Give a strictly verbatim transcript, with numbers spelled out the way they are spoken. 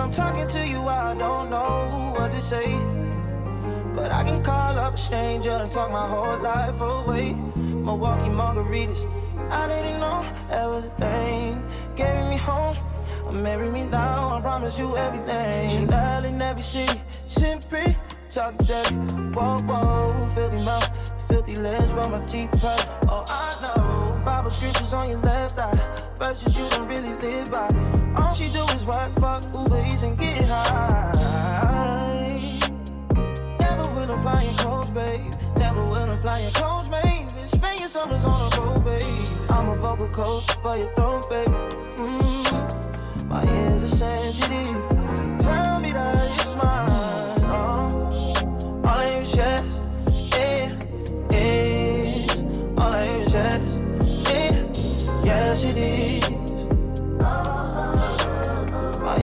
I'm talking to you, I don't know what to say. But I can call up a stranger and talk my whole life away. Milwaukee margaritas, I didn't know that was a thing. Carry me home, or marry me now, I promise you everything. Chanel in every city, simply talk dirty. Whoa, whoa, filthy mouth, filthy lips, but my teeth purple. Oh, I know, Bible scriptures on your left eye, verses you don't really live by. All she do is work, fuck, Uber Eats and get high. Never will I fly in coach, babe. Never will I fly in coach, babe. Spend your summers on a road, babe. I'm a vocal coach for your throat, babe. Mm-hmm. My ears are sensitive. Tell me that it's mine. Oh. All I hear is yes, yeah, yes. All I hear is yes, yeah, yes it is.